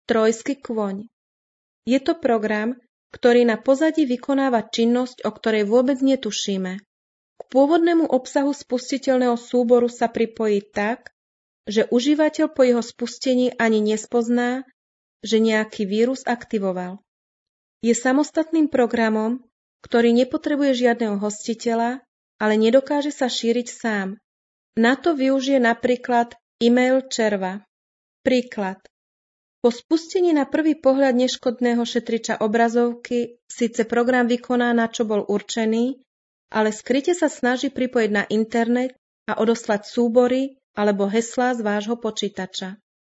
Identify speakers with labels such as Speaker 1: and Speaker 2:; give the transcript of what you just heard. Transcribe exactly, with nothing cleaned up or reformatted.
Speaker 1: Trojský kôň. Je to program, ktorý na pozadí vykonáva činnosť, o ktorej vôbec netušíme. K pôvodnému obsahu spustiteľného súboru sa pripojí tak, že užívateľ po jeho spustení ani nespozná, že nejaký vírus aktivoval. Je samostatným programom, ktorý nepotrebuje žiadneho hostiteľa, ale nedokáže sa šíriť sám. Na to využije napríklad e-mail červa. Príklad. Po spustení na prvý pohľad neškodného šetriča obrazovky síce program vykoná, na čo bol určený, ale skryte sa snaží pripojiť na internet a odoslať súbory alebo heslá z vášho počítača.